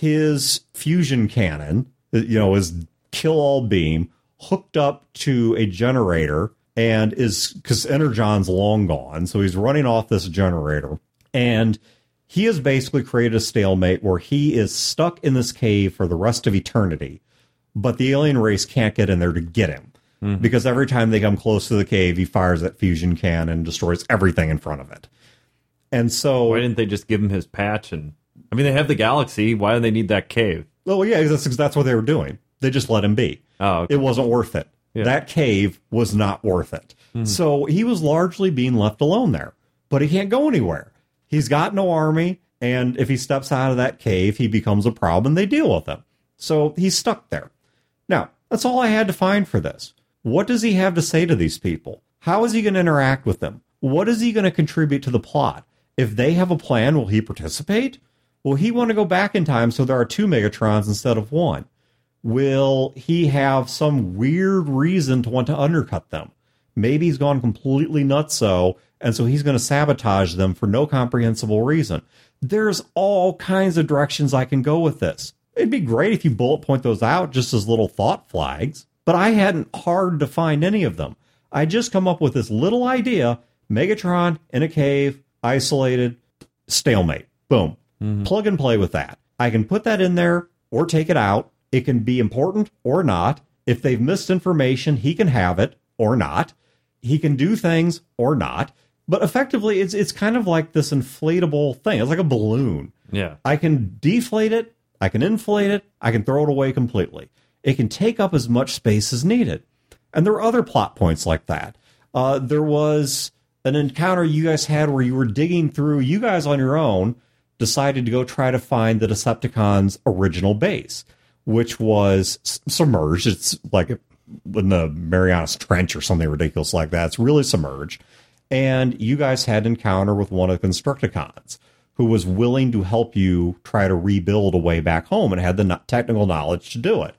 his fusion cannon, you know, his kill-all beam, hooked up to a generator, and is, because Energon's long gone, so he's running off this generator, and he has basically created a stalemate where he is stuck in this cave for the rest of eternity, but the alien race can't get in there to get him. Mm-hmm. Because every time they come close to the cave, he fires that fusion cannon and destroys everything in front of it. And so... Why didn't they just give him his patch? And I mean, they have the galaxy. Why do they need that cave? Well, yeah, that's, that's what they were doing. They just let him be. Oh, okay. It wasn't worth it. Yeah. That cave was not worth it. Mm-hmm. So he was largely being left alone there. But he can't go anywhere. He's got no army, and if he steps out of that cave, he becomes a problem, and they deal with him. So he's stuck there. Now, that's all I had to find for this. What does he have to say to these people? How is he going to interact with them? What is he going to contribute to the plot? If they have a plan, will he participate? Will he want to go back in time so there are two Megatrons instead of one? Will he have some weird reason to want to undercut them? Maybe he's gone completely nutso, and so he's going to sabotage them for no comprehensible reason. There's all kinds of directions I can go with this. It'd be great if you bullet point those out just as little thought flags. But I hadn't hard to find any of them. I just come up with this little idea, Megatron in a cave, isolated, stalemate. Boom. Mm-hmm. Plug and play with that. I can put that in there or take it out. It can be important or not. If they've missed information, he can have it or not. He can do things or not. But effectively, it's it's kind of like this inflatable thing. It's like a balloon. Yeah. I can deflate it. I can inflate it. I can throw it away completely. It can take up as much space as needed. And there are other plot points like that. Uh, there was an encounter you guys had where you were digging through, you guys on your own decided to go try to find the Decepticons' original base, which was submerged. It's like in the Marianas Trench or something ridiculous like that. It's really submerged. And you guys had an encounter with one of the Constructicons who was willing to help you try to rebuild a way back home and had the technical knowledge to do it.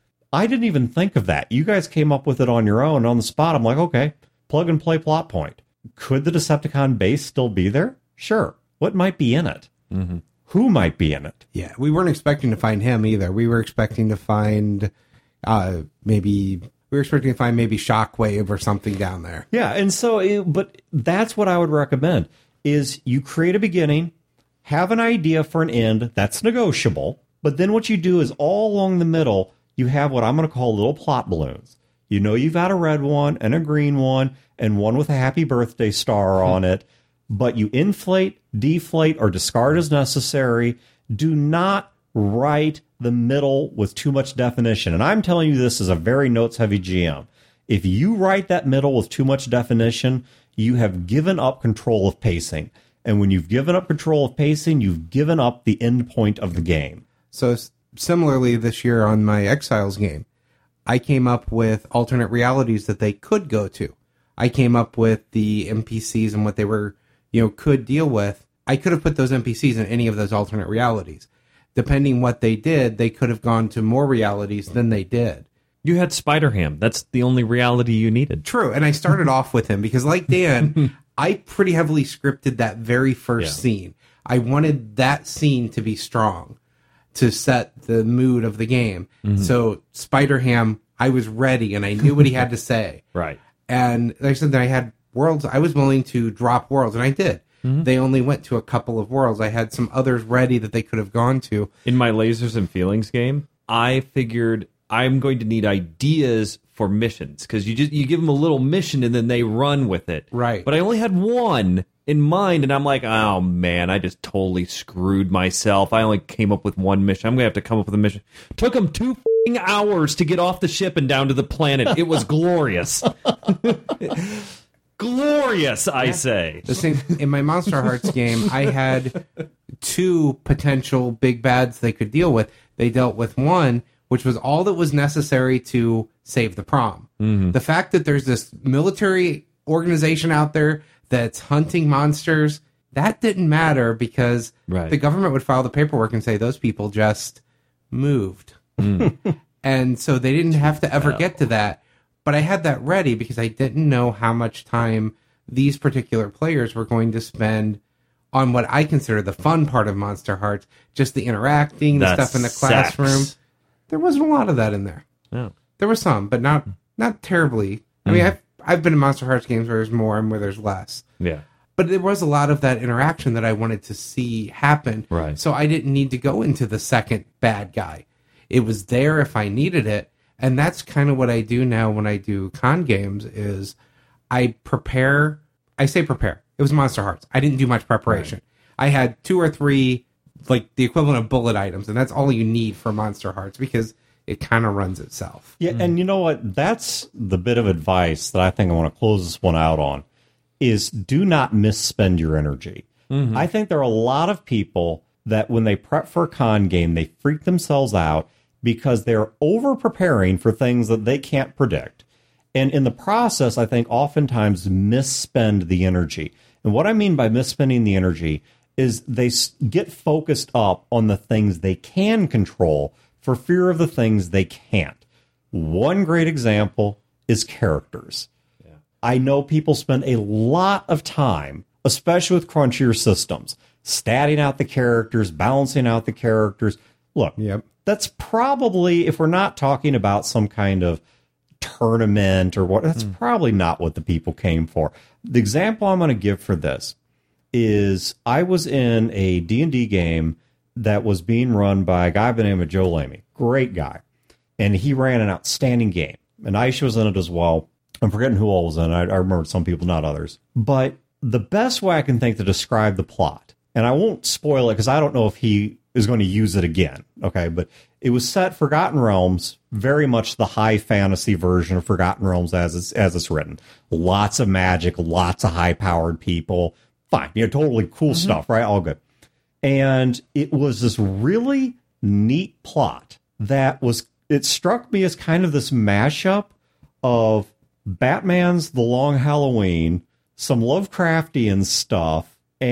I didn't even think of that. You guys came up with it on your own on the spot. I'm like, okay, plug and play plot point. Could the Decepticon base still be there? Sure. What might be in it? Mm-hmm. Who might be in it? Yeah, we weren't expecting to find him either. We were expecting to find uh, maybe we were expecting to find maybe Shockwave or something down there. Yeah, and so, it, but that's what I would recommend: is you create a beginning, have an idea for an end that's negotiable, but then what you do is all along the middle. You have what I'm going to call little plot balloons. You know you've got a red one and a green one and one with a happy birthday star on it, but you inflate, deflate, or discard as necessary. Do not write the middle with too much definition. And I'm telling you this as a very notes-heavy G M. If you write that middle with too much definition, you have given up control of pacing. And when you've given up control of pacing, you've given up the end point of the game. So similarly, this year on my Exiles game, I came up with alternate realities that they could go to. I came up with the N P Cs and what they were, you know, could deal with. I could have put those N P Cs in any of those alternate realities. Depending what they did, they could have gone to more realities than they did. You had Spider-Ham. That's the only reality you needed. True, and I started off with him because, like Dan, I pretty heavily scripted that very first yeah. scene. I wanted that scene to be strong, to set the mood of the game. Mm-hmm. So Spider-Ham, I was ready and I knew what he had to say. Right. And like I said, that I had worlds. I was willing to drop worlds, and I did. Mm-hmm. They only went to a couple of worlds. I had some others ready that they could have gone to. In my Lasers and Feelings game, I figured I'm going to need ideas for missions because you just you give them a little mission and then they run with it. Right. But I only had one in mind, and I'm like, oh man, I just totally screwed myself. I only came up with one mission. I'm gonna have to come up with a mission. Took them two f***ing hours to get off the ship and down to the planet. It was glorious. Glorious, I say. The same in my Monster Hearts game, I had two potential big bads they could deal with. They dealt with one, which was all that was necessary to save the prom. Mm-hmm. The fact that there's this military organization out there that's hunting monsters, that didn't matter because right. the government would file the paperwork and say those people just moved. Mm. And so they didn't have to ever get to that. But I had that ready because I didn't know how much time these particular players were going to spend on what I consider the fun part of Monster Hearts, just the interacting, the That's stuff in the classroom. sex. There wasn't a lot of that in there. No. There was some, but not not terribly. I mean, I've, I've been in Monster Hearts games where there's more and where there's less. Yeah. But there was a lot of that interaction that I wanted to see happen. Right. So I didn't need to go into the second bad guy. It was there if I needed it. And that's kind of what I do now when I do con games is I prepare. I say prepare. It was Monster Hearts. I didn't do much preparation. Right. I had two or three, like the equivalent of bullet items. And that's all you need for Monster Hearts because it kind of runs itself. Yeah, and you know what? That's the bit of advice that I think I want to close this one out on is do not misspend your energy. Mm-hmm. I think there are a lot of people that when they prep for a con game, they freak themselves out because they're over preparing for things that they can't predict. And in the process, I think oftentimes misspend the energy. And what I mean by misspending the energy is they get focused up on the things they can control for fear of the things they can't. One great example is characters. Yeah. I know people spend a lot of time, especially with crunchier systems, statting out the characters, balancing out the characters. Look, yep. That's probably, if we're not talking about some kind of tournament or what, that's mm. probably not what the people came for. The example I'm going to give for this is I was in a D and D game that was being run by a guy by the name of Joe Lamy. Great guy. And he ran an outstanding game. And Aisha was in it as well. I'm forgetting who all was in it. I, I remember some people, not others. But the best way I can think to describe the plot, and I won't spoil it because I don't know if he is going to use it again, okay? But it was set Forgotten Realms, very much the high fantasy version of Forgotten Realms as it's, as it's written. Lots of magic, lots of high-powered people. Fine, you know, totally cool mm-hmm. stuff, right? All good. And it was this really neat plot that was, it struck me as kind of this mashup of Batman's The Long Halloween, some Lovecraftian stuff,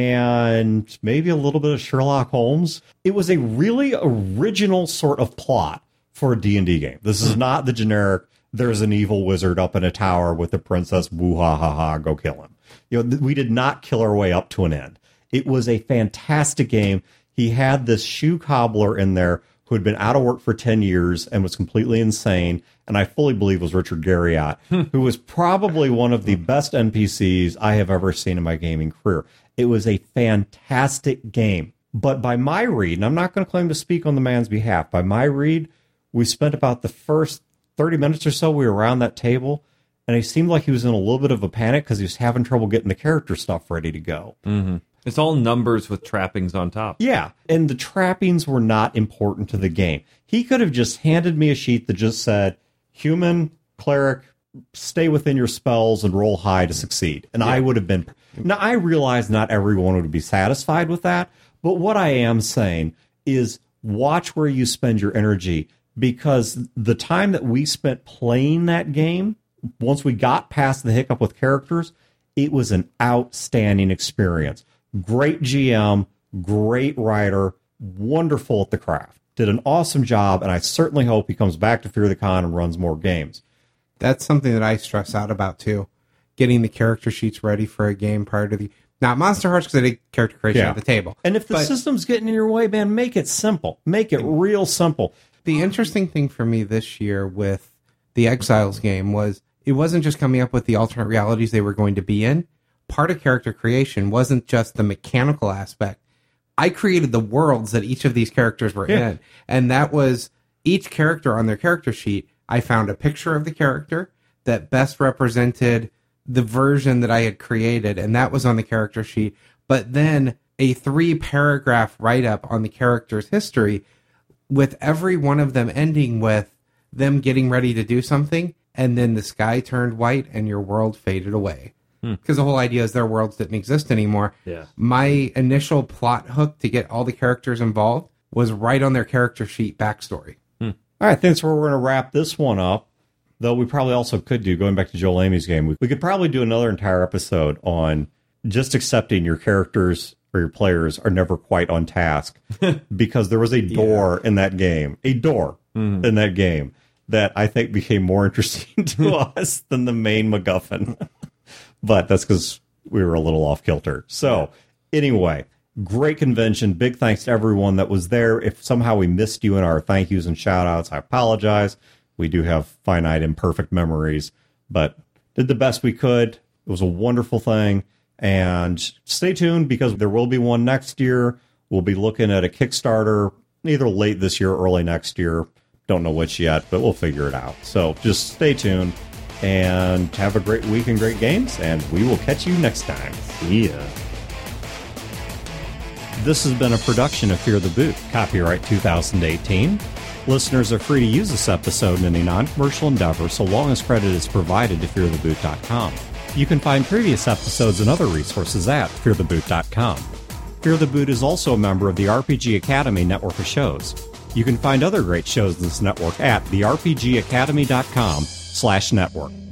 and maybe a little bit of Sherlock Holmes. It was a really original sort of plot for a D and D game. This is not the generic, there's an evil wizard up in a tower with a princess, woo ha ha ha, go kill him. You know, we did not kill our way up to an end. It was a fantastic game. He had this shoe cobbler in there who had been out of work for ten years and was completely insane, and I fully believe was Richard Garriott, who was probably one of the best N P Cs I have ever seen in my gaming career. It was a fantastic game. But by my read, and I'm not going to claim to speak on the man's behalf, by my read, we spent about the first thirty minutes or so, we were around that table, and he seemed like he was in a little bit of a panic because he was having trouble getting the character stuff ready to go. Mm-hmm. It's all numbers with trappings on top. Yeah, and the trappings were not important to the game. He could have just handed me a sheet that just said, human, cleric, stay within your spells and roll high to succeed. And yeah. I would have been... Now, I realize not everyone would be satisfied with that, but what I am saying is watch where you spend your energy, because the time that we spent playing that game, once we got past the hiccup with characters, it was an outstanding experience. Great G M, great writer, wonderful at the craft. Did an awesome job, and I certainly hope he comes back to Fear the Con and runs more games. That's something that I stress out about, too. Getting the character sheets ready for a game prior to the... Not Monster Hearts, because I did character creation yeah. at the table. And if the but, system's getting in your way, man, make it simple. Make it real simple. The interesting thing for me this year with the Exiles game was it wasn't just coming up with the alternate realities they were going to be in. Part of character creation wasn't just the mechanical aspect. I created the worlds that each of these characters were yeah. in. And that was each character on their character sheet. I found a picture of the character that best represented the version that I had created, and that was on the character sheet. But then a three-paragraph write-up on the character's history, with every one of them ending with them getting ready to do something, and then the sky turned white and your world faded away. Because hmm. the whole idea is their worlds didn't exist anymore. Yeah. My initial plot hook to get all the characters involved was right on their character sheet backstory. Hmm. All right, that's where we're going to wrap this one up. Though we probably also could do, going back to Joel Amy's game, we, we could probably do another entire episode on just accepting your characters or your players are never quite on task because there was a door yeah. in that game, a door mm. in that game that I think became more interesting to us than the main MacGuffin. But that's because we were a little off kilter. So anyway, great convention. Big thanks to everyone that was there. If somehow we missed you in our thank yous and shout outs, I apologize. We do have finite, imperfect memories, but did the best we could. It was a wonderful thing. And stay tuned because there will be one next year. We'll be looking at a Kickstarter either late this year or early next year. Don't know which yet, but we'll figure it out. So just stay tuned and have a great week and great games, and we will catch you next time. See ya. This has been a production of Fear the Boot, copyright two thousand eighteen. Listeners are free to use this episode in any non-commercial endeavor so long as credit is provided to fear the boot dot com. You can find previous episodes and other resources at fear the boot dot com. Fear the Boot is also a member of the R P G Academy network of shows. You can find other great shows in this network at the r p g academy dot com slash network.